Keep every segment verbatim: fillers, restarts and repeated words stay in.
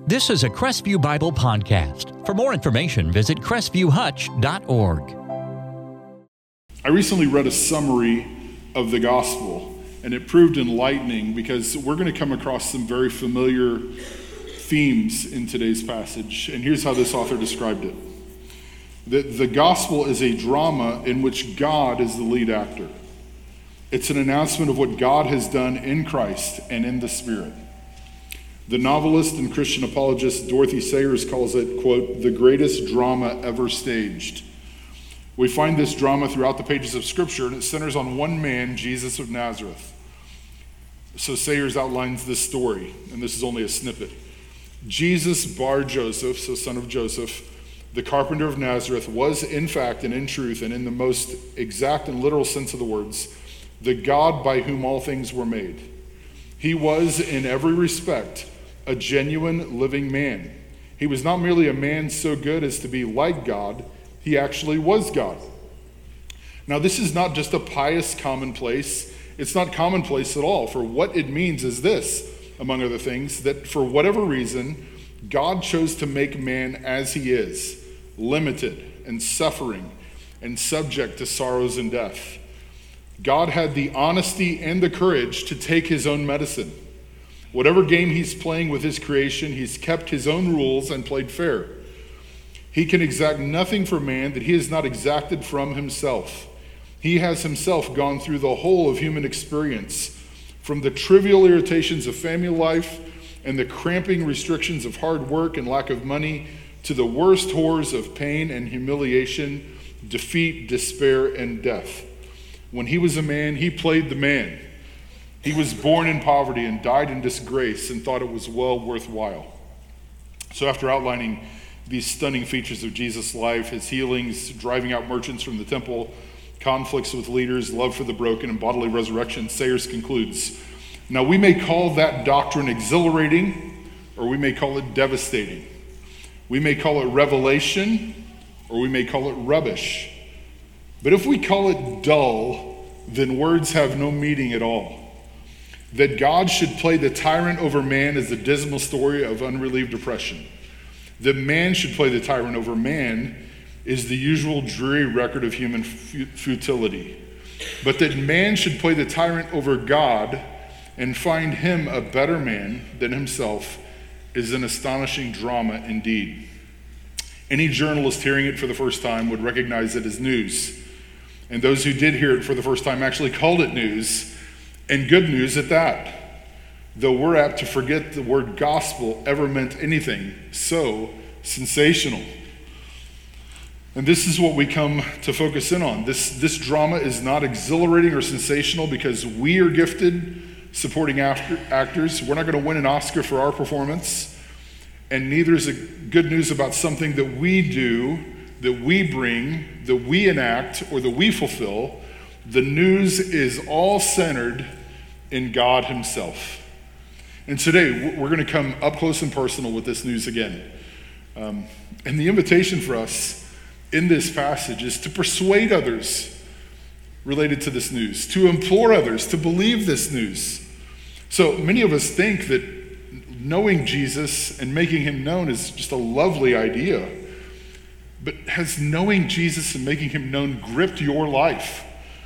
This is a Crestview Bible podcast. For more information, visit crestview hutch dot org. I recently read a summary of the gospel, and it proved enlightening because we're going to come across some very familiar themes in today's passage. And here's how this author described it. That the gospel is a drama in which God is the lead actor. It's an announcement of what God has done in Christ and in the Spirit. The novelist and Christian apologist Dorothy Sayers calls it, quote, the greatest drama ever staged. We find this drama throughout the pages of Scripture, and it centers on one man, Jesus of Nazareth. So Sayers outlines this story, and this is only a snippet. Jesus bar Joseph, so son of Joseph, the carpenter of Nazareth, was in fact and in truth and in the most exact and literal sense of the words, the God by whom all things were made. He was in every respect a genuine living man. He was not merely a man so good as to be like God, he actually was God. Now, this is not just a pious commonplace. It's not commonplace at all. For what it means is this, among other things, that for whatever reason, God chose to make man as he is, limited and suffering and subject to sorrows and death. God had the honesty and the courage to take his own medicine. Whatever game he's playing with his creation, he's kept his own rules and played fair. He can exact nothing from man that he has not exacted from himself. He has himself gone through the whole of human experience, from the trivial irritations of family life and the cramping restrictions of hard work and lack of money, to the worst horrors of pain and humiliation, defeat, despair, and death. When he was a man, he played the man. He was born in poverty and died in disgrace and thought it was well worthwhile. So after outlining these stunning features of Jesus' life, his healings, driving out merchants from the temple, conflicts with leaders, love for the broken, and bodily resurrection, Sayers concludes, now we may call that doctrine exhilarating, or we may call it devastating. We may call it revelation, or we may call it rubbish. But if we call it dull, then words have no meaning at all. That God should play the tyrant over man is a dismal story of unrelieved oppression. That man should play the tyrant over man is the usual dreary record of human futility. But that man should play the tyrant over God and find him a better man than himself is an astonishing drama indeed. Any journalist hearing it for the first time would recognize it as news. And those who did hear it for the first time actually called it news, and good news at that. Though we're apt to forget the word gospel ever meant anything so sensational. And this is what we come to focus in on. This, this drama is not exhilarating or sensational because we are gifted supporting actor, actors. We're not going to win an Oscar for our performance. And neither is it good news about something that we do, that we bring, that we enact, or that we fulfill. The news is all centered in God himself. And today, we're going to come up close and personal with this news again. Um, and the invitation for us in this passage is to persuade others related to this news, to implore others to believe this news. So many of us think that knowing Jesus and making him known is just a lovely idea. But has knowing Jesus and making him known gripped your life?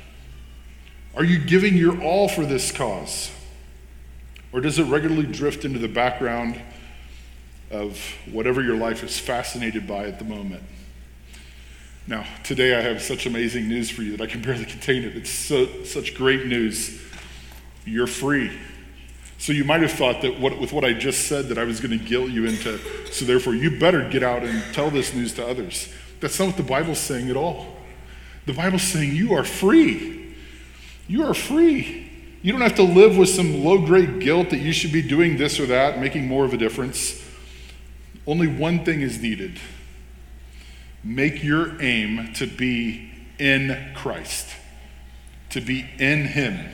Are you giving your all for this cause? Or does it regularly drift into the background of whatever your life is fascinated by at the moment? Now, today I have such amazing news for you that I can barely contain it. It's so, such great news. You're free. So you might have thought that what, with what I just said that I was going to guilt you into, so therefore you better get out and tell this news to others. That's not what the Bible's saying at all. The Bible's saying you are free. You are free. You don't have to live with some low-grade guilt that you should be doing this or that, making more of a difference. Only one thing is needed. Make your aim to be in Christ, to be in him.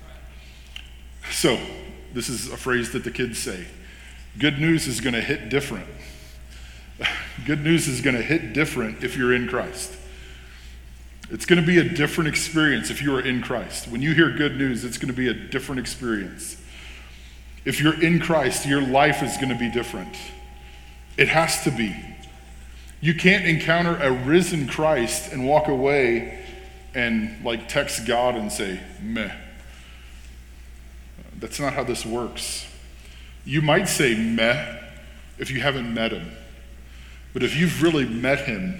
So, this is a phrase that the kids say. Good news is going to hit different. Good news is going to hit different if you're in Christ. It's going to be a different experience if you are in Christ. When you hear good news, it's going to be a different experience. If you're in Christ, your life is going to be different. It has to be. You can't encounter a risen Christ and walk away and like text God and say, meh. That's not how this works. You might say meh if you haven't met him. But if you've really met him,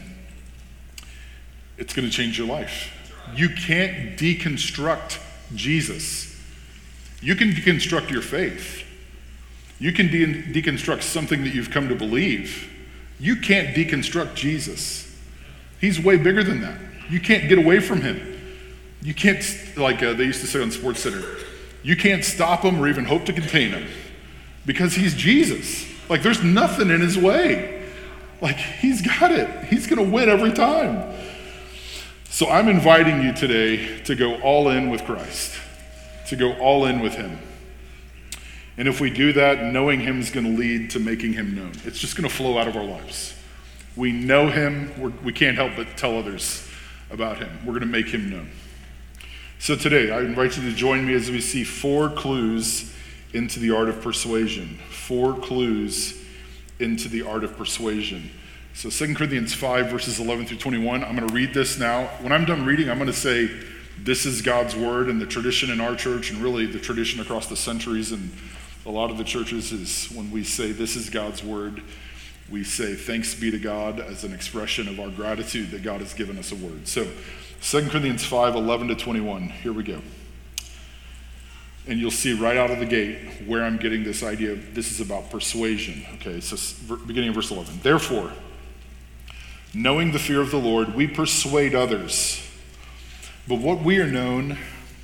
it's going to change your life. You can't deconstruct Jesus. You can deconstruct your faith. You can de- deconstruct something that you've come to believe. You can't deconstruct Jesus. He's way bigger than that. You can't get away from him. You can't, like uh, they used to say on SportsCenter, you can't stop him or even hope to contain him because he's Jesus. Like there's nothing in his way. Like he's got it. He's going to win every time. So I'm inviting you today to go all in with Christ, to go all in with him. And if we do that, knowing him is going to lead to making him known. It's just going to flow out of our lives. We know him. We're, we can't help but tell others about him. We're going to make him known. So today, I invite you to join me as we see four clues into the art of persuasion. Four clues into the art of persuasion. So Second Corinthians five, verses eleven through twenty-one. I'm going to read this now. When I'm done reading, I'm going to say, this is God's word, and the tradition in our church, and really the tradition across the centuries and a lot of the churches, is when we say this is God's word, we say thanks be to God as an expression of our gratitude that God has given us a word. So Second Corinthians five, eleven to twenty-one, here we go. And you'll see right out of the gate where I'm getting this idea of this is about persuasion. Okay, so beginning of verse eleven. Therefore, knowing the fear of the Lord, we persuade others. But what we are known,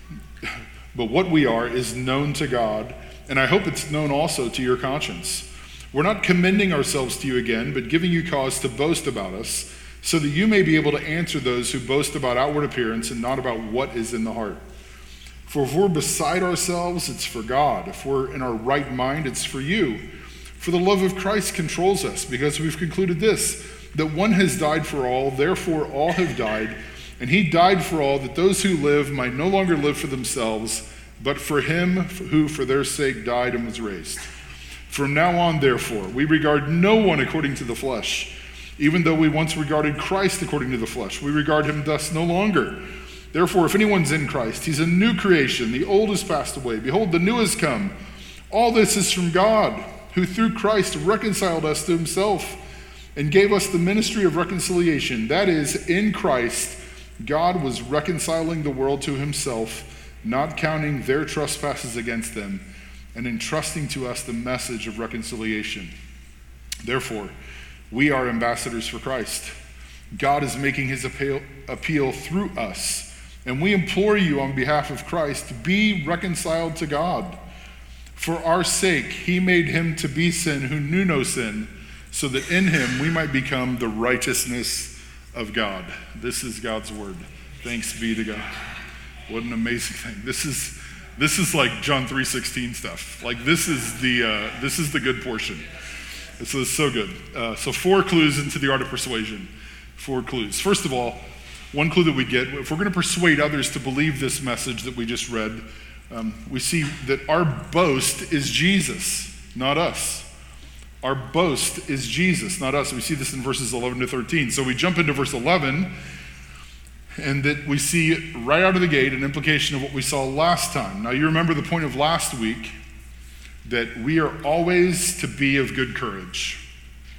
but what we are is known to God, and I hope it's known also to your conscience. We're not commending ourselves to you again, but giving you cause to boast about us, so that you may be able to answer those who boast about outward appearance and not about what is in the heart. For if we're beside ourselves, it's for God. If we're in our right mind, it's for you. For the love of Christ controls us, because we've concluded this, that one has died for all, therefore all have died, and he died for all, that those who live might no longer live for themselves, but for him who for their sake died and was raised. From now on, therefore, we regard no one according to the flesh. Even though we once regarded Christ according to the flesh, we regard him thus no longer. Therefore, if anyone's in Christ, he's a new creation. The old has passed away. Behold, the new has come. All this is from God, who through Christ reconciled us to himself and gave us the ministry of reconciliation. That is, in Christ, God was reconciling the world to himself, not counting their trespasses against them, and entrusting to us the message of reconciliation. Therefore, we are ambassadors for Christ. God is making his appeal, appeal through us, and we implore you on behalf of Christ, be reconciled to God. For our sake, he made him to be sin who knew no sin, so that in him we might become the righteousness of God. This is God's word. Thanks be to God. What an amazing thing. This is this is like John three sixteen stuff. Like this is the uh, this is the good portion. So it's so good. Uh, so four clues into the art of persuasion. Four clues. First of all, one clue that we get, if we're going to persuade others to believe this message that we just read, um, we see that our boast is Jesus, not us. Our boast is Jesus, not us. We see this in verses eleven to thirteen. So we jump into verse eleven, and that we see right out of the gate an implication of what we saw last time. Now you remember the point of last week, that we are always to be of good courage,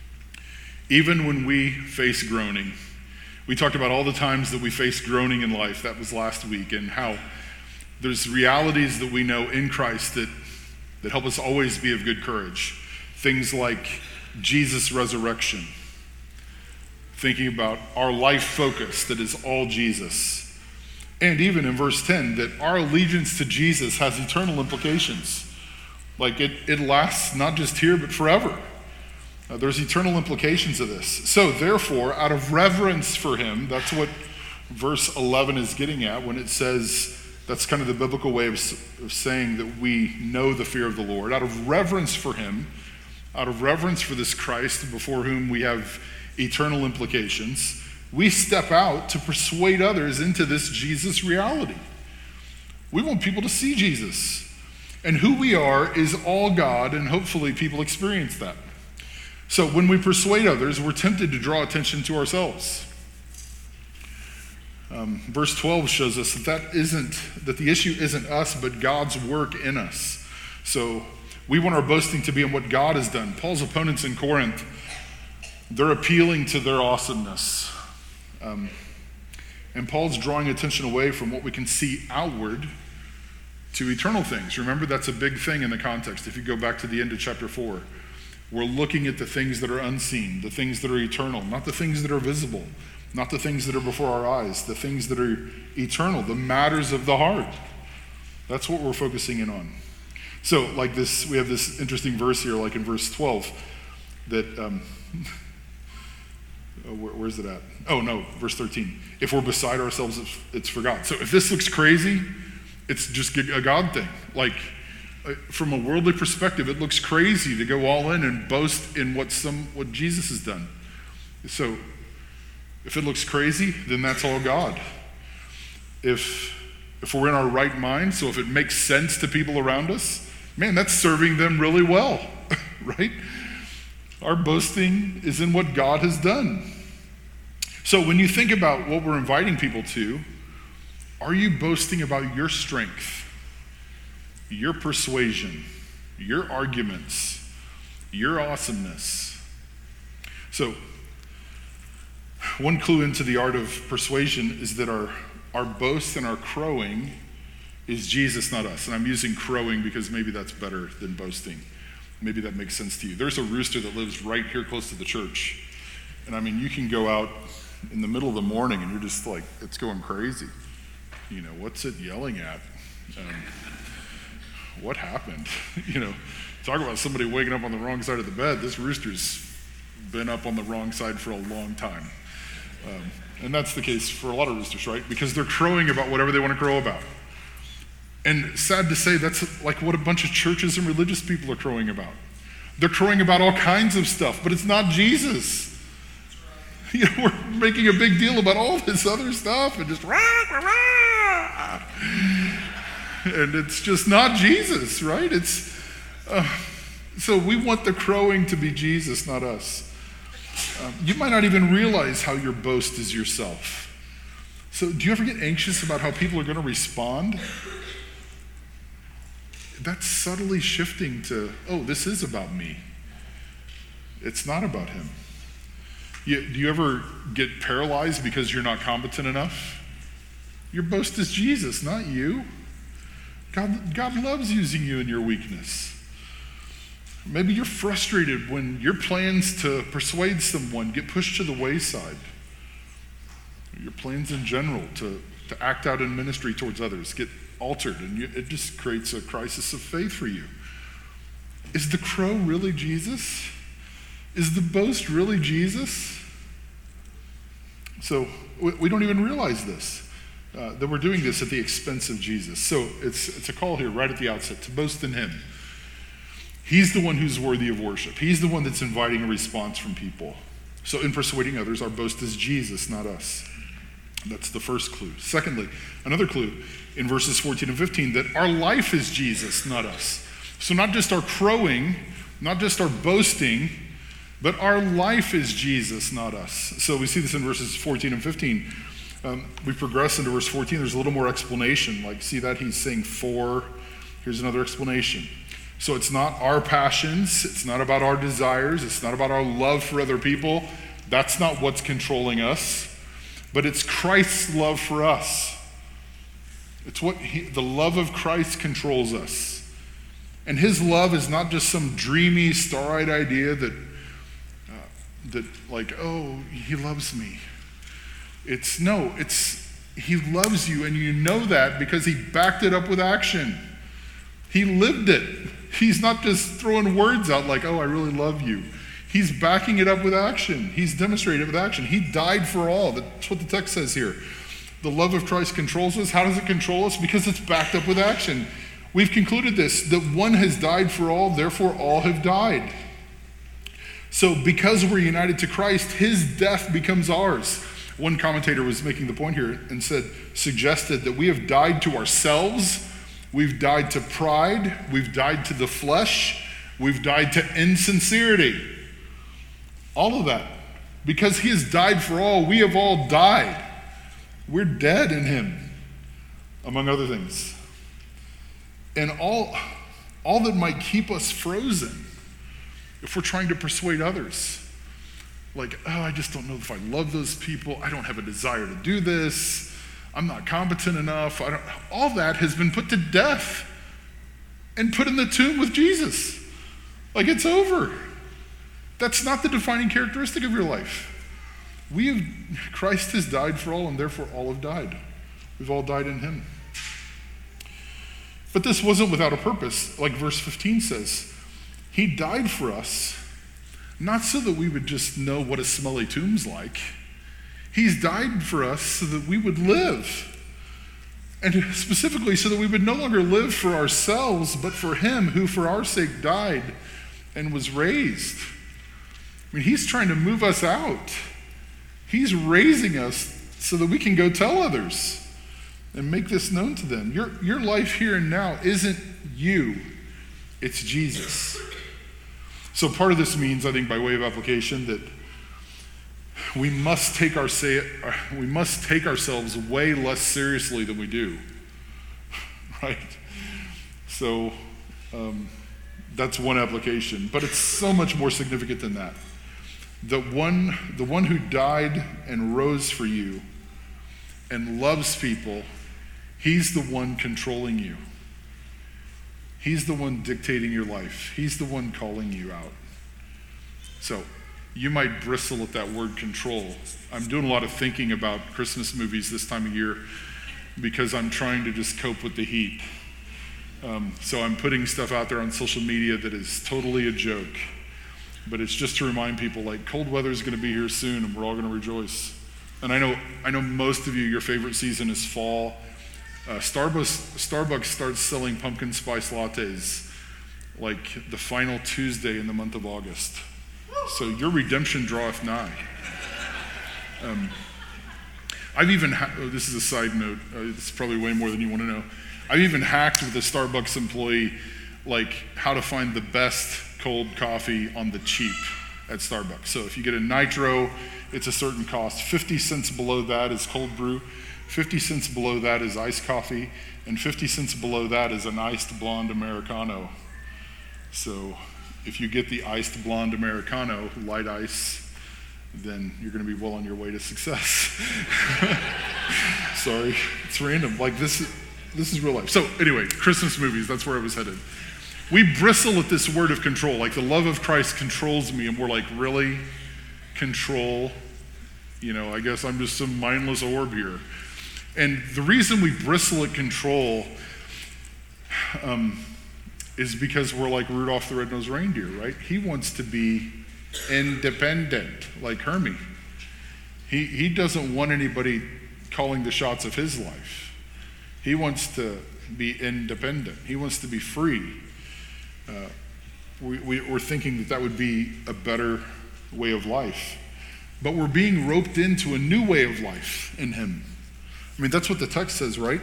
even when we face groaning. We talked about all the times that we face groaning in life. That was last week, and how there's realities that we know in Christ that, that help us always be of good courage. Things like Jesus' resurrection, thinking about our life focus that is all Jesus. And even in verse ten, that our allegiance to Jesus has eternal implications. Like it, it lasts not just here, but forever. Uh, there's eternal implications of this. So therefore, out of reverence for him, that's what verse eleven is getting at when it says, that's kind of the biblical way of, of saying that we know the fear of the Lord. Out of reverence for him, out of reverence for this Christ before whom we have eternal implications, we step out to persuade others into this Jesus reality. We want people to see Jesus. And who we are is all God, and hopefully people experience that. So when we persuade others, we're tempted to draw attention to ourselves. Um, verse twelve shows us that that isn't, that the issue isn't us, but God's work in us. So we want our boasting to be in what God has done. Paul's opponents in Corinth, they're appealing to their awesomeness. Um, and Paul's drawing attention away from what we can see outward to eternal things. Remember, that's a big thing in the context. If you go back to the end of chapter four, we're looking at the things that are unseen, the things that are eternal, not the things that are visible. Not the things that are before our eyes, the things that are eternal, the matters of the heart. That's what we're focusing in on. So, like this, we have this interesting verse here, like in verse twelve, that, um, oh, where, where's it at? Oh, no, verse thirteen. If we're beside ourselves, it's, it's for God. So if this looks crazy, it's just a God thing. Like, from a worldly perspective, it looks crazy to go all in and boast in what some what Jesus has done. So, if it looks crazy, then that's all God. If if we're in our right mind, so if it makes sense to people around us, man, that's serving them really well, right? Our boasting is in what God has done. So when you think about what we're inviting people to, are you boasting about your strength, your persuasion, your arguments, your awesomeness? So one clue into the art of persuasion is that our, our boast and our crowing is Jesus, not us. And I'm using crowing because maybe that's better than boasting. Maybe that makes sense to you. There's a rooster that lives right here close to the church. And I mean, you can go out in the middle of the morning and you're just like, it's going crazy. You know, what's it yelling at? Um, what happened? You know, talk about somebody waking up on the wrong side of the bed. This rooster's been up on the wrong side for a long time. Um, and that's the case for a lot of roosters, right? Because they're crowing about whatever they want to crow about. And sad to say, that's like what a bunch of churches and religious people are crowing about. They're crowing about all kinds of stuff, but it's not Jesus. You know, we're making a big deal about all this other stuff and just rah, rah, rah. And it's just not Jesus, right? It's uh, so we want the crowing to be Jesus, not us. Um, you might not even realize how your boast is yourself. So do you ever get anxious about how people are going to respond? That's subtly shifting to, oh, this is about me. It's not about him. You, do you ever get paralyzed because you're not competent enough? Your boast is Jesus, not you. God, God loves using you in your weakness. Maybe you're frustrated when your plans to persuade someone get pushed to the wayside. Your plans in general to, to act out in ministry towards others get altered, and you, it just creates a crisis of faith for you. Is the crow really Jesus? Is the boast really Jesus? So we, we don't even realize this, uh, that we're doing this at the expense of Jesus. So it's, it's a call here right at the outset to boast in him. He's the one who's worthy of worship. He's the one that's inviting a response from people. So in persuading others, our boast is Jesus, not us. That's the first clue. Secondly, another clue in verses fourteen and fifteen, that our life is Jesus, not us. So not just our crowing, not just our boasting, but our life is Jesus, not us. So we see this in verses fourteen and fifteen. Um, we progress into verse fourteen. There's a little more explanation. Like, see that? He's saying for. Here's another explanation. So it's not our passions. It's not about our desires. It's not about our love for other people. That's not what's controlling us. But it's Christ's love for us. It's what he, the love of Christ controls us. And his love is not just some dreamy, star-eyed idea that, uh, that like, oh, he loves me. It's, no, it's, he loves you, and you know that because he backed it up with action. He lived it. He's not just throwing words out like, oh, I really love you. He's backing it up with action. He's demonstrated it with action. He died for all. That's what the text says here. The love of Christ controls us. How does it control us? Because it's backed up with action. We've concluded this, that one has died for all, therefore all have died. So because we're united to Christ, his death becomes ours. One commentator was making the point here and said, suggested that we have died to ourselves, we've died to pride, we've died to the flesh, we've died to insincerity. All of that. Because he has died for all, we have all died. We're dead in him, among other things. And all, all that might keep us frozen if we're trying to persuade others. Like, oh, I just don't know if I love those people. I don't have a desire to do this. I'm not competent enough. I don't, all that has been put to death and put in the tomb with Jesus. Like, it's over. That's not the defining characteristic of your life. We have, Christ has died for all, and therefore all have died. We've all died in him. But this wasn't without a purpose, like verse fifteen says. He died for us, not so that we would just know what a smelly tomb's like. He's died for us so that we would live. And specifically so that we would no longer live for ourselves, but for him who for our sake died and was raised. I mean, he's trying to move us out. He's raising us so that we can go tell others and make this known to them. Your, your life here and now isn't you, it's Jesus. So part of this means, I think, by way of application, that we must take our say, we must take ourselves way less seriously than we do, right? So um, that's one application, but it's so much more significant than that. The one, the one who died and rose for you and loves people, he's the one controlling you. He's the one dictating your life. He's the one calling you out. So you might bristle at that word control. I'm doing a lot of thinking about Christmas movies this time of year because I'm trying to just cope with the heat. Um, so I'm putting stuff out there on social media that is totally a joke. But it's just to remind people, like, cold weather is going to be here soon and we're all going to rejoice. And I know I know most of you, your favorite season is fall. Uh, Starbucks, Starbucks starts selling pumpkin spice lattes like the final Tuesday in the month of August. So your redemption draweth nigh. Um, I've even, ha- oh, this is a side note, uh, it's probably way more than you want to know. I've even hacked with a Starbucks employee, like, how to find the best cold coffee on the cheap at Starbucks. So if you get a nitro, it's a certain cost. fifty cents below that is cold brew. fifty cents below that is iced coffee. And fifty cents below that is an iced blonde Americano. So if you get the iced blonde Americano, light ice, then you're going to be well on your way to success. Sorry, it's random. Like this, this is real life. So anyway, Christmas movies, that's where I was headed. We bristle at this word of control, like the love of Christ controls me, and we're like, really? Control? You know, I guess I'm just some mindless orb here. And the reason we bristle at control um, is because we're like Rudolph the Red-Nosed Reindeer, right? He wants to be independent, like Hermie. He, he doesn't want anybody calling the shots of his life. He wants to be independent. He wants to be free. Uh, we, we, we're thinking that that would be a better way of life. But we're being roped into a new way of life in him. I mean, that's what the text says, right?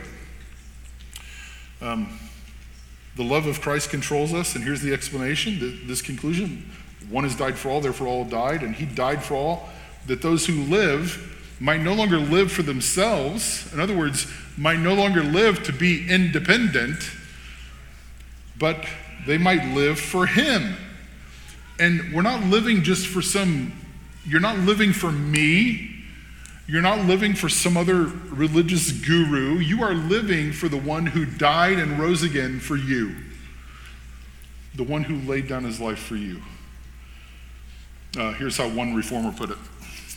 Um, the love of Christ controls us, and here's the explanation, this conclusion. One has died for all, therefore all died, and he died for all, that those who live might no longer live for themselves. In other words, might no longer live to be independent, but they might live for him. And we're not living just for some, you're not living for me. You're not living for some other religious guru. You are living for the one who died and rose again for you. The one who laid down his life for you. Uh, here's how one reformer put it.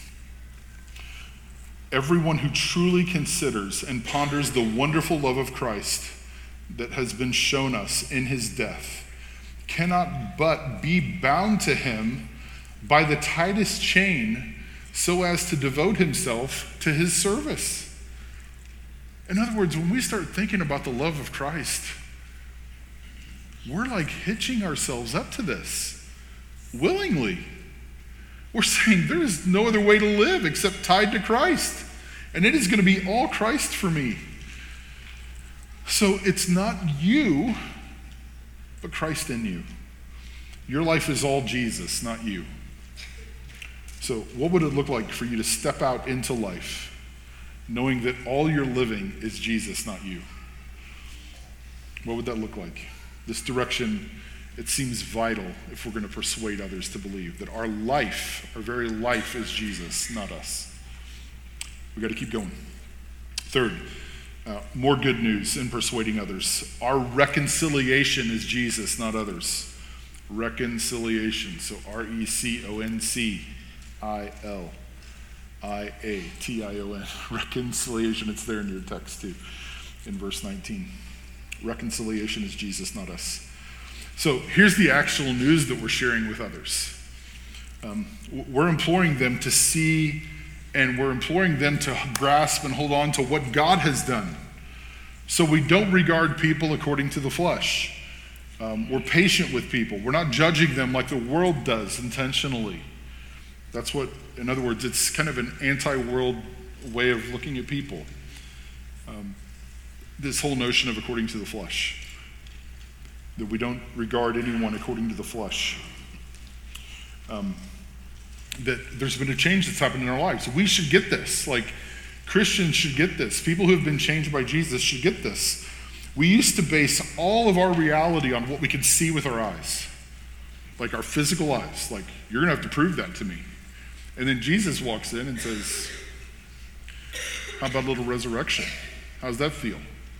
Everyone who truly considers and ponders the wonderful love of Christ that has been shown us in his death cannot but be bound to him by the tightest chain so as to devote himself to his service. In other words, when we start thinking about the love of Christ, we're like hitching ourselves up to this willingly. We're saying there is no other way to live except tied to Christ. And it is going to be all Christ for me. So it's not you, but Christ in you. Your life is all Jesus, not you. So what would it look like for you to step out into life knowing that all you're living is Jesus, not you? What would that look like? This direction, it seems vital if we're going to persuade others to believe that our life, our very life is Jesus, not us. We've got to keep going. Third, uh, more good news in persuading others. Our reconciliation is Jesus, not others. Reconciliation. So R E C O N C I L I A T I O N. Reconciliation. It's there in your text too, in verse nineteen. Reconciliation is Jesus, not us. So here's the actual news that we're sharing with others. Um, we're imploring them to see, and we're imploring them to grasp and hold on to what God has done. So we don't regard people according to the flesh. Um, we're patient with people. We're not judging them like the world does intentionally. That's what, in other words, it's kind of an anti-world way of looking at people. Um, this whole notion of according to the flesh. That we don't regard anyone according to the flesh. Um, that there's been a change that's happened in our lives. We should get this. Like, Christians should get this. People who have been changed by Jesus should get this. We used to base all of our reality on what we could see with our eyes. Like our physical eyes. Like, you're going to have to prove that to me. And then Jesus walks in and says, how about a little resurrection? How's that feel?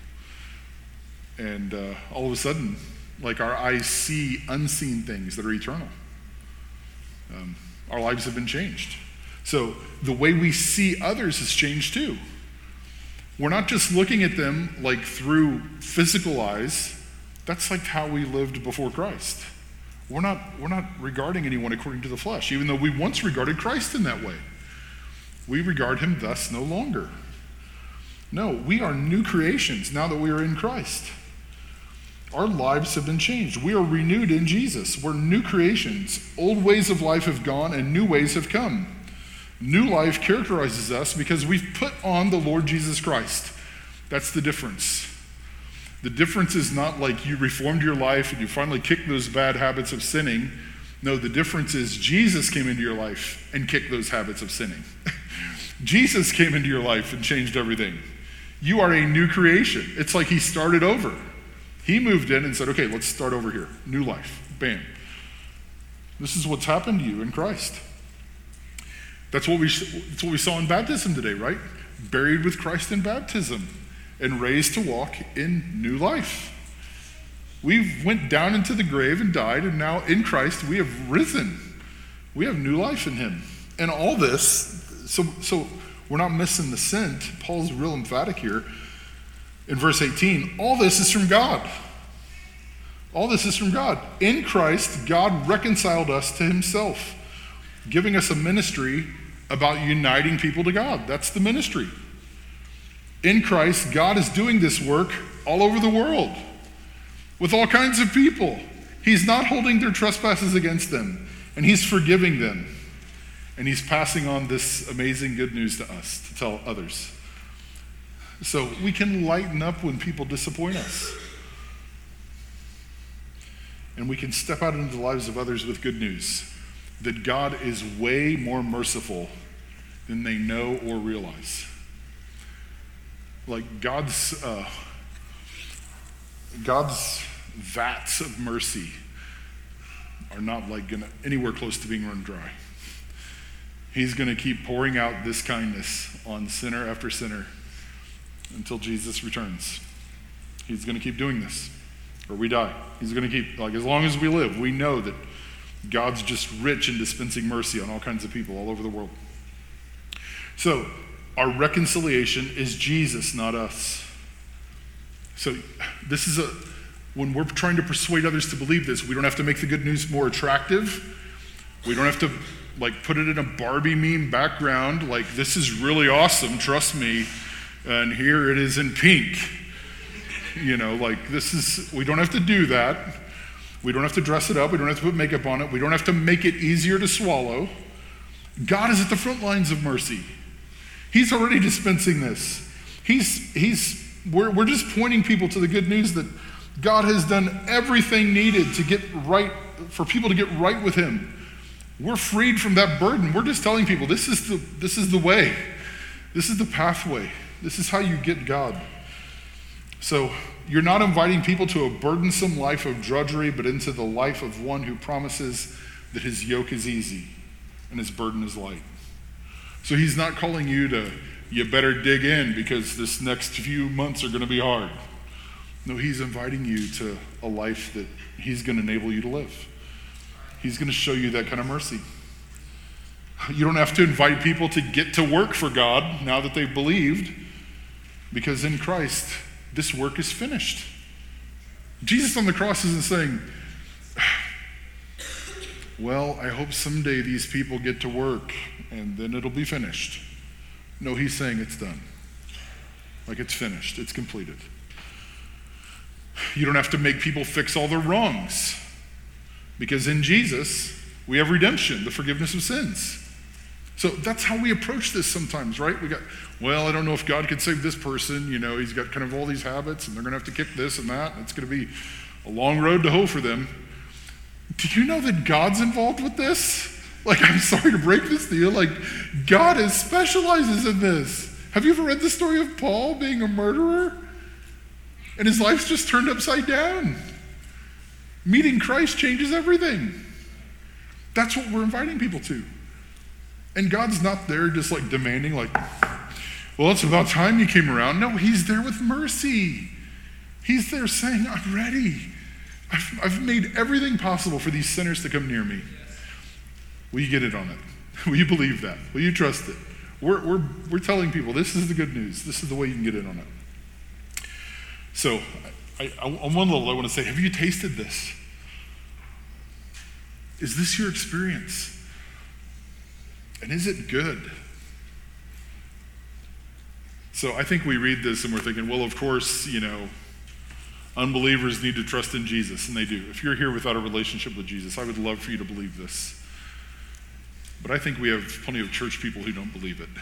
And uh, all of a sudden, like, our eyes see unseen things that are eternal. Um, our lives have been changed. So the way we see others has changed too. We're not just looking at them like through physical eyes. That's like how we lived before Christ. We're not, we're not regarding anyone according to the flesh, even though we once regarded Christ in that way. We regard him thus no longer. No, we are new creations now that we are in Christ. Our lives have been changed. We are renewed in Jesus. We're new creations. Old ways of life have gone and new ways have come. New life characterizes us because we've put on the Lord Jesus Christ. That's the difference. The difference is not like you reformed your life and you finally kicked those bad habits of sinning. No, the difference is Jesus came into your life and kicked those habits of sinning. Jesus came into your life and changed everything. You are a new creation. It's like he started over. He moved in and said, okay, let's start over here. New life. Bam. This is what's happened to you in Christ. That's what we that's what we saw in baptism today, right? Buried with Christ in baptism and raised to walk in new life. We went down into the grave and died, and now in Christ we have risen. We have new life in him. And all this, so, so we're not missing the scent. Paul's real emphatic here. In verse eighteen, all this is from God. All this is from God. In Christ, God reconciled us to himself, giving us a ministry about uniting people to God. That's the ministry. In Christ, God is doing this work all over the world with all kinds of people. He's not holding their trespasses against them, and he's forgiving them. And he's passing on this amazing good news to us to tell others. So we can lighten up when people disappoint us. And we can step out into the lives of others with good news that God is way more merciful than they know or realize. Like God's uh, God's vats of mercy are not like gonna anywhere close to being run dry. He's going to keep pouring out this kindness on sinner after sinner until Jesus returns. He's going to keep doing this, or we die. He's going to keep, like, as long as we live, we know that God's just rich in dispensing mercy on all kinds of people all over the world. So, our reconciliation is Jesus, not us. So, this is a, when we're trying to persuade others to believe this, we don't have to make the good news more attractive. We don't have to, like, put it in a Barbie meme background, like, this is really awesome, trust me, and here it is in pink. You know, like, this is, we don't have to do that. We don't have to dress it up. We don't have to put makeup on it. We don't have to make it easier to swallow. God is at the front lines of mercy. He's already dispensing this. He's, he's, we're, we're just pointing people to the good news that God has done everything needed to get right, for people to get right with him. We're freed from that burden. We're just telling people this is the this is the way. This is the pathway. This is how you get God. So you're not inviting people to a burdensome life of drudgery, but into the life of one who promises that his yoke is easy and his burden is light. So he's not calling you to, you better dig in because this next few months are going to be hard. No, he's inviting you to a life that he's going to enable you to live. He's going to show you that kind of mercy. You don't have to invite people to get to work for God now that they've believed, because in Christ, this work is finished. Jesus on the cross isn't saying, well, I hope someday these people get to work and then it'll be finished. No, he's saying it's done. Like it's finished, it's completed. You don't have to make people fix all their wrongs, because in Jesus, we have redemption, the forgiveness of sins. So that's how we approach this sometimes, right? We got, well, I don't know if God could save this person. You know, he's got kind of all these habits and they're going to have to kick this and that. And it's going to be a long road to hoe for them. Do you know that God's involved with this? Like, I'm sorry to break this to you. Like, God is specializes in this. Have you ever read the story of Paul being a murderer? And his life's just turned upside down. Meeting Christ changes everything. That's what we're inviting people to. And God's not there just like demanding, like, well, it's about time you came around. No, he's there with mercy. He's there saying, I'm ready. I've, I've made everything possible for these sinners to come near me. Will you get it on it? Will you believe that? Will you trust it? We're, we're, we're telling people this is the good news. This is the way you can get in on it. So I, I, on one level, I want to say, have you tasted this? Is this your experience? And is it good? So I think we read this and we're thinking, well, of course, you know, unbelievers need to trust in Jesus, and they do. If you're here without a relationship with Jesus, I would love for you to believe this. But I think we have plenty of church people who don't believe it.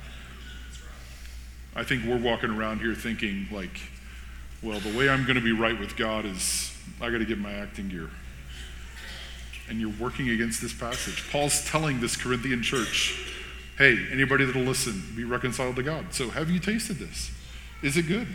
I think we're walking around here thinking like, well, the way I'm going to be right with God is I got to get my acting gear. And you're working against this passage. Paul's telling this Corinthian church, hey, anybody that'll listen, be reconciled to God. So have you tasted this? Is it good?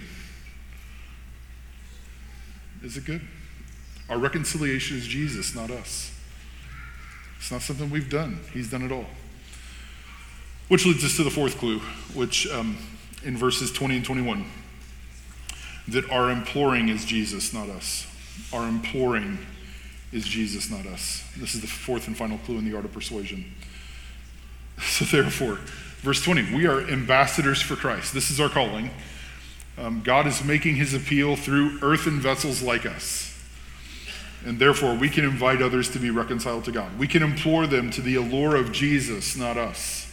Is it good? Our reconciliation is Jesus, not us. It's not something we've done. He's done it all. Which leads us to the fourth clue, which um, in verses twenty and twenty-one, that our imploring is Jesus, not us. Our imploring is Jesus, not us. This is the fourth and final clue in the art of persuasion. So therefore, verse twenty, we are ambassadors for Christ. This is our calling. Um, God is making his appeal through earthen vessels like us. And therefore, we can invite others to be reconciled to God. We can implore them to the allure of Jesus, not us.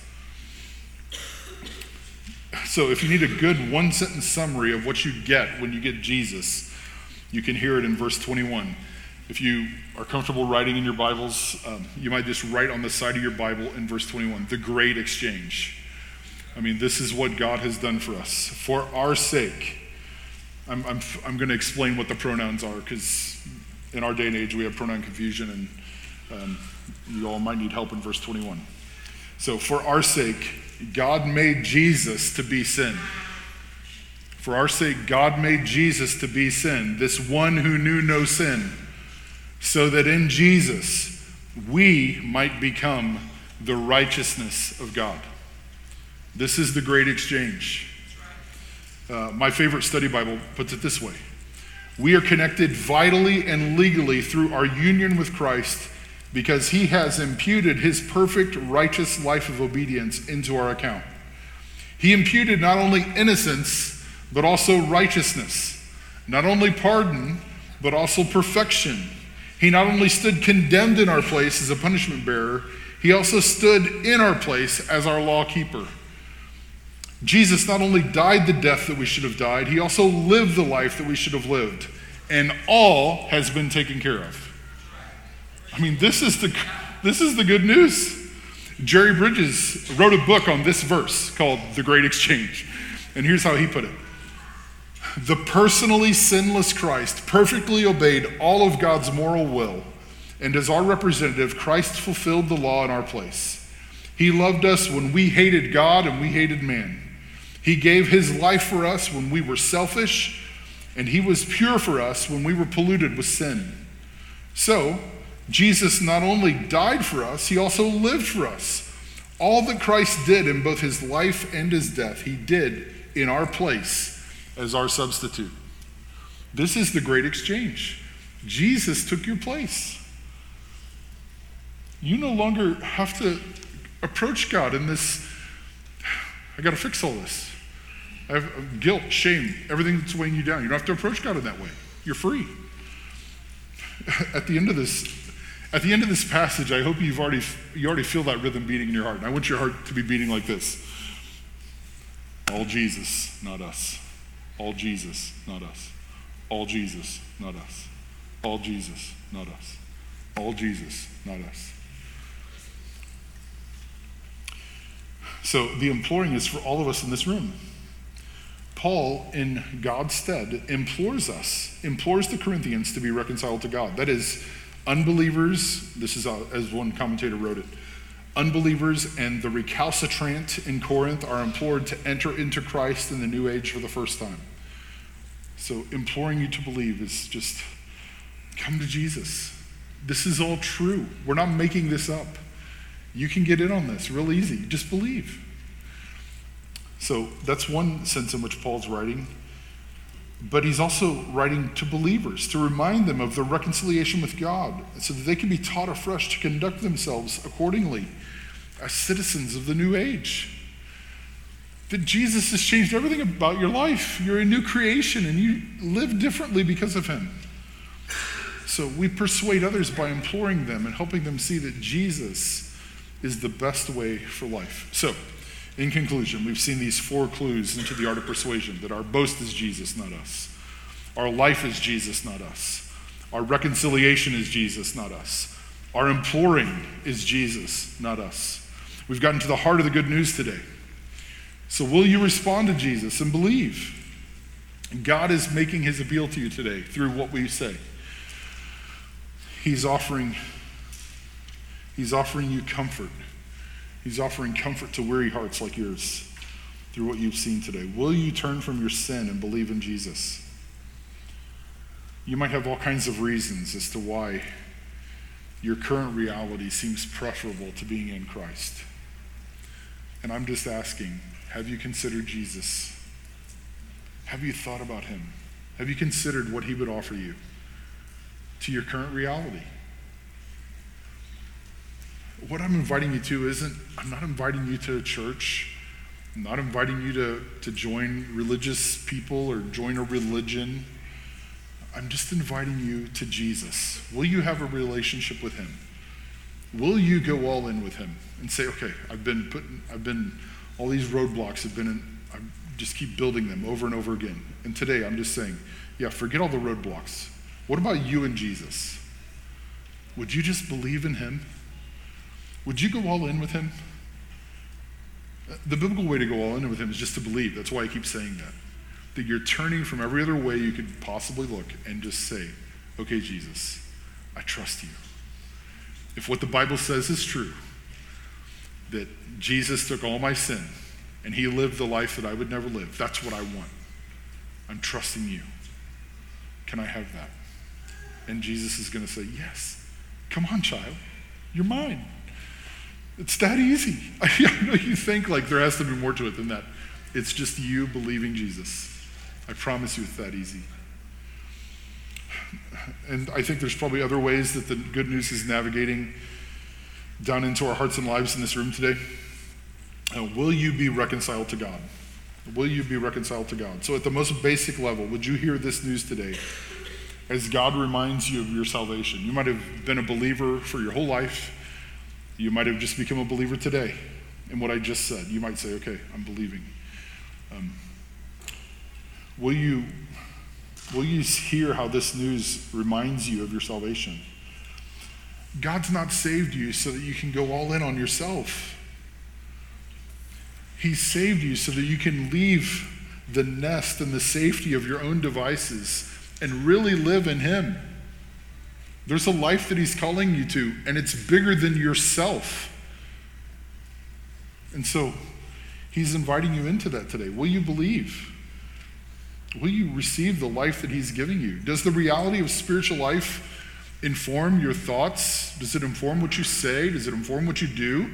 So if you need a good one-sentence summary of what you get when you get Jesus, you can hear it in verse twenty-one. If you are comfortable writing in your Bibles, um, you might just write on the side of your Bible in verse twenty-one, the great exchange. I mean, this is what God has done for us. For our sake, I'm, I'm, I'm going to explain what the pronouns are, because in our day and age we have pronoun confusion, and um, you all might need help in verse twenty-one. So for our sake, God made Jesus to be sin. For our sake, God made Jesus to be sin, this one who knew no sin, so that in Jesus we might become the righteousness of God. This is the great exchange. Uh, my favorite study Bible puts it this way. We are connected vitally and legally through our union with Christ because he has imputed his perfect righteous life of obedience into our account. He imputed not only innocence, but also righteousness. Not only pardon, but also perfection. He not only stood condemned in our place as a punishment bearer, he also stood in our place as our law keeper. Jesus not only died the death that we should have died, he also lived the life that we should have lived. And all has been taken care of. I mean, this is the, this is the good news. Jerry Bridges wrote a book on this verse called The Great Exchange. And here's how he put it. The personally sinless Christ perfectly obeyed all of God's moral will, And as our representative, Christ fulfilled the law in our place. He loved us when we hated God and we hated man. He gave his life for us when we were selfish, and he was pure for us when we were polluted with sin. So, Jesus not only died for us, he also lived for us. All that Christ did in both his life and his death, he did in our place as our substitute. This is the great exchange. Jesus took your place. You no longer have to approach God in this, I got to fix all this. I have guilt, shame, everything that's weighing you down. You don't have to approach God in that way. You're free. At the end of this, at the end of this passage, I hope you've already you already feel that rhythm beating in your heart. And I want your heart to be beating like this. All Jesus, not us. All Jesus, not us. All Jesus, not us. All Jesus, not us. All Jesus, not us. So the imploring is for all of us in this room. Paul, in God's stead, implores us, implores the Corinthians to be reconciled to God. That is, unbelievers, this is uh, as one commentator wrote it, unbelievers and the recalcitrant in Corinth are implored to enter into Christ in the new age for the first time. So imploring you to believe is just, come to Jesus. This is all true. We're not making this up. You can get in on this real easy. Just believe. So that's one sense in which Paul's writing. But he's also writing to believers to remind them of their reconciliation with God so that they can be taught afresh to conduct themselves accordingly as citizens of the new age. That Jesus has changed everything about your life. You're a new creation and you live differently because of him. So we persuade others by imploring them and helping them see that Jesus is the best way for life. So, in conclusion, we've seen these four clues into the art of persuasion, that our boast is Jesus, not us. Our life is Jesus, not us. Our reconciliation is Jesus, not us. Our imploring is Jesus, not us. We've gotten to the heart of the good news today. So will you respond to Jesus and believe? God is making his appeal to you today through what we say. He's offering, he's offering you comfort. He's offering comfort to weary hearts like yours through what you've seen today. Will you turn from your sin and believe in Jesus? You might have all kinds of reasons as to why your current reality seems preferable to being in Christ. And I'm just asking, have you considered Jesus? Have you thought about him? Have you considered what he would offer you to your current reality? What I'm inviting you to isn't, I'm not inviting you to a church. I'm not inviting you to, to join religious people or join a religion. I'm just inviting you to Jesus. Will you have a relationship with him? Will you go all in with him and say, okay, I've been putting, I've been, all these roadblocks have been in, I just keep building them over and over again. And today I'm just saying, yeah, forget all the roadblocks. What about you and Jesus? Would you just believe in him? Would you go all in with him? The biblical way to go all in with him is just to believe. That's why I keep saying that. That you're turning from every other way you could possibly look and just say, okay, Jesus, I trust you. If what the Bible says is true, that Jesus took all my sin and he lived the life that I would never live, that's what I want. I'm trusting you. Can I have that? And Jesus is going to say, yes. Come on, child. You're mine. It's that easy. I know you think like there has to be more to it than that. It's just you believing Jesus. I promise you it's that easy. And I think there's probably other ways that the good news is navigating down into our hearts and lives in this room today. Uh, will you be reconciled to God? Will you be reconciled to God? So at the most basic level, would you hear this news today as God reminds you of your salvation? You might have been a believer for your whole life. You might have just become a believer today in what I just said. You might say, okay, I'm believing. Um, will you, will you hear how this news reminds you of your salvation? God's not saved you so that you can go all in on yourself. He saved you so that you can leave the nest and the safety of your own devices and really live in him. There's a life that he's calling you to, and it's bigger than yourself. And so he's inviting you into that today. Will you believe? Will you receive the life that he's giving you? Does the reality of spiritual life inform your thoughts? Does it inform what you say? Does it inform what you do?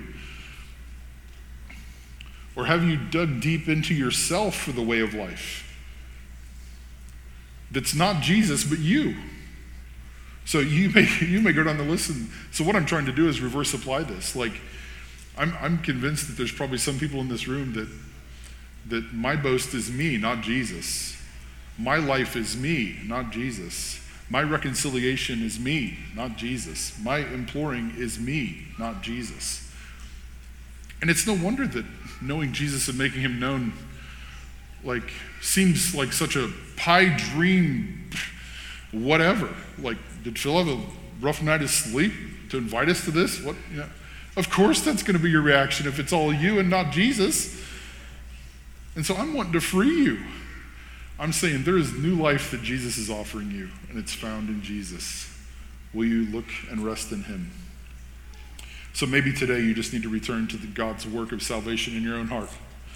Or have you dug deep into yourself for the way of life? That's not Jesus, but you. So you may you may go down the list. And, so what I'm trying to do is reverse apply this. Like, I'm I'm convinced that there's probably some people in this room that that my boast is me, not Jesus. My life is me, not Jesus. My reconciliation is me, not Jesus. My imploring is me, not Jesus. And it's no wonder that knowing Jesus and making him known like seems like such a pie dream, whatever. Like, did Phil have a rough night of sleep to invite us to this? What? You know, of course that's going to be your reaction if it's all you and not Jesus. And so I'm wanting to free you. I'm saying there is new life that Jesus is offering you, and it's found in Jesus. Will you look and rest in him? So maybe today you just need to return to the God's work of salvation in your own heart.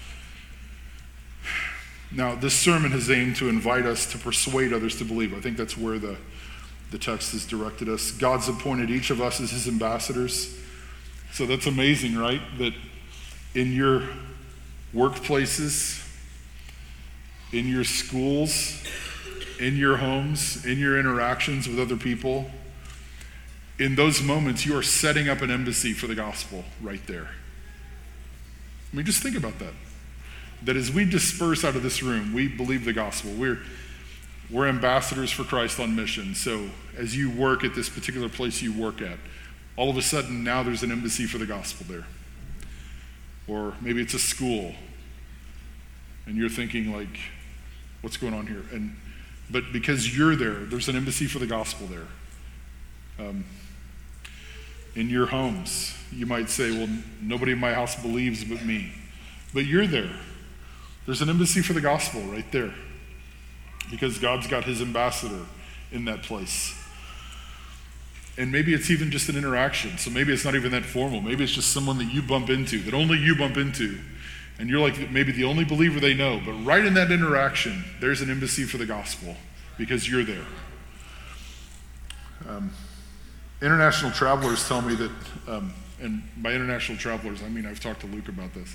Now, this sermon has aimed to invite us to persuade others to believe. I think that's where the, the text has directed us. God's appointed each of us as his ambassadors. So that's amazing, right? That in your workplaces, in your schools, in your homes, in your interactions with other people, in those moments, you are setting up an embassy for the gospel right there. I mean, just think about that. That as we disperse out of this room, we believe the gospel. We're, we're ambassadors for Christ on mission. So as you work at this particular place you work at, all of a sudden now there's an embassy for the gospel there. Or maybe it's a school, and you're thinking like, what's going on here? And but because you're there, there's an embassy for the gospel there. Um, in your homes, you might say, well, nobody in my house believes but me. But you're there. There's an embassy for the gospel right there. Because God's got his ambassador in that place. And maybe it's even just an interaction. So maybe it's not even that formal. Maybe it's just someone that you bump into, that only you bump into. And you're like maybe the only believer they know. But right in that interaction, there's an embassy for the gospel because you're there. Um, international travelers tell me that, um, and by international travelers, I mean I've talked to Luke about this.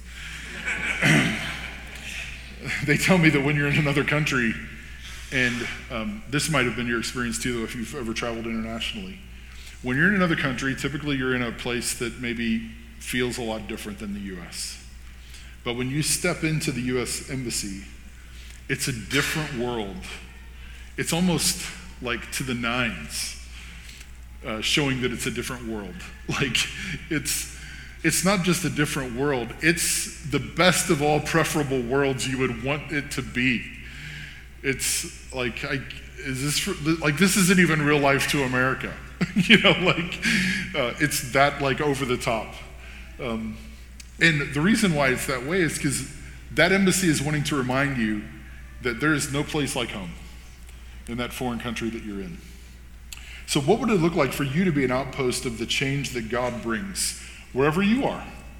They tell me that when you're in another country, and um, this might have been your experience too, though, if you've ever traveled internationally. When you're in another country, typically you're in a place that maybe feels a lot different than the U S. But when you step into the U S Embassy, it's a different world. It's almost like to the nines, uh, showing that it's a different world. Like, it's it's not just a different world, it's the best of all preferable worlds you would want it to be. It's like, I, is this for, like this isn't even real life to America. You know, like, uh, it's that like over the top. Um, And the reason why it's that way is because that embassy is wanting to remind you that there is no place like home in that foreign country that you're in. So what would it look like for you to be an outpost of the change that God brings wherever you are?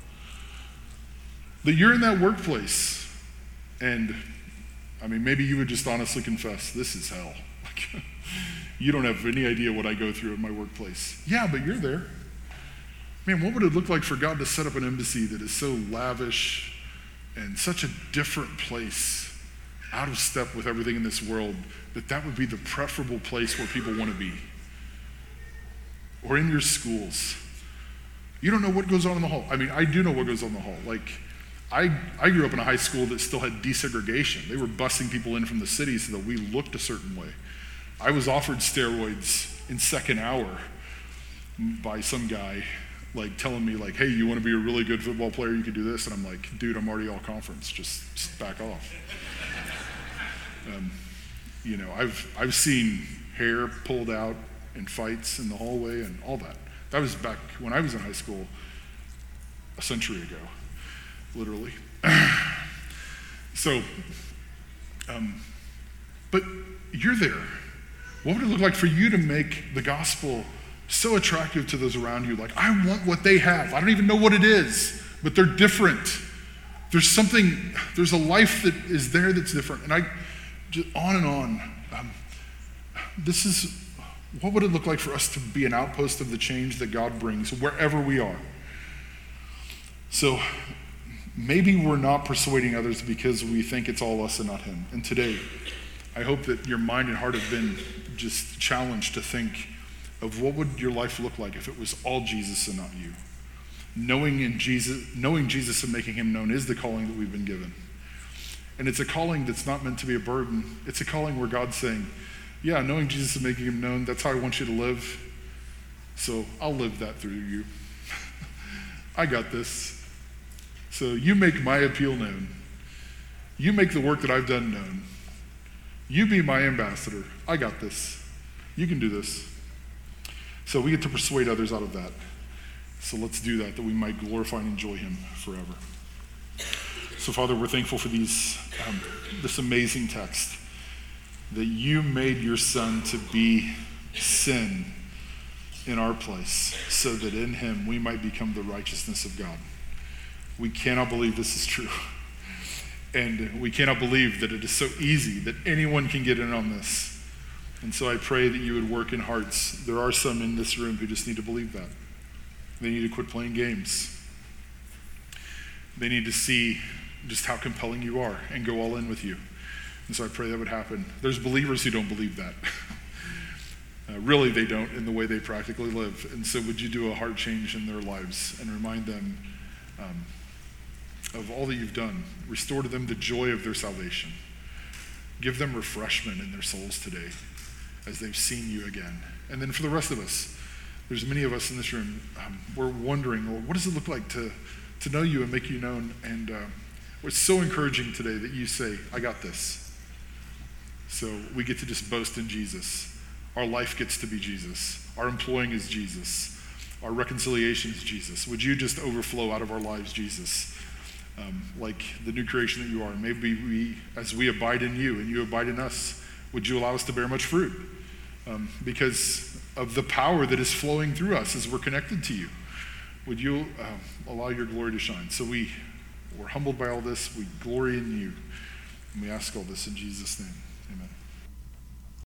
That you're in that workplace and, I mean, maybe you would just honestly confess, this is hell. Like, you don't have any idea what I go through at my workplace. Yeah, but you're there. Man, what would it look like for God to set up an embassy that is so lavish and such a different place, out of step with everything in this world, that that would be the preferable place where people want to be? Or in your schools. You don't know what goes on in the hall. I mean, I do know what goes on in the hall. Like, I, I grew up in a high school that still had desegregation. They were busing people in from the city so that we looked a certain way. I was offered steroids in second hour by some guy, like telling me like, hey, you want to be a really good football player, you can do this. And I'm like, dude, I'm already all conference, just, just back off. um, you know, I've I've seen hair pulled out in fights in the hallway and all that. That was back when I was in high school a century ago, literally. so, um, but you're there. What would it look like for you to make the gospel so attractive to those around you? Like, I want what they have. I don't even know what it is, but they're different. There's something, there's a life that is there that's different. And I, just on and on. Um, this is, what would it look like for us to be an outpost of the change that God brings wherever we are? So maybe we're not persuading others because we think it's all us and not him. And today, I hope that your mind and heart have been just challenged to think of what would your life look like if it was all Jesus and not you. Knowing in Jesus, knowing Jesus and making him known is the calling that we've been given. And it's a calling that's not meant to be a burden. It's a calling where God's saying, yeah, knowing Jesus and making him known, that's how I want you to live. So I'll live that through you. I got this. So you make my appeal known. You make the work that I've done known. You be my ambassador. I got this. You can do this. So we get to persuade others out of that. So let's do that, that we might glorify and enjoy him forever. So Father, we're thankful for these, um, this amazing text, that you made your son to be sin in our place, so that in him we might become the righteousness of God. We cannot believe this is true. And we cannot believe that it is so easy that anyone can get in on this. And so I pray that you would work in hearts. There are some in this room who just need to believe that. They need to quit playing games. They need to see just how compelling you are and go all in with you. And so I pray that would happen. There's believers who don't believe that. uh, really, they don't in the way they practically live. And so would you do a heart change in their lives and remind them um, of all that you've done. Restore to them the joy of their salvation. Give them refreshment in their souls today as they've seen you again. And then for the rest of us, there's many of us in this room, um, we're wondering, well, what does it look like to, to know you and make you known? And uh, it's so encouraging today that you say, I got this. So we get to just boast in Jesus. Our life gets to be Jesus. Our employing is Jesus. Our reconciliation is Jesus. Would you just overflow out of our lives, Jesus? Um, like the new creation that you are. Maybe we, as we abide in you and you abide in us, would you allow us to bear much fruit? Um, because of the power that is flowing through us as we're connected to you. Would you um, allow your glory to shine? So we, we're humbled by all this. We glory in you. And we ask all this in Jesus' name. Amen.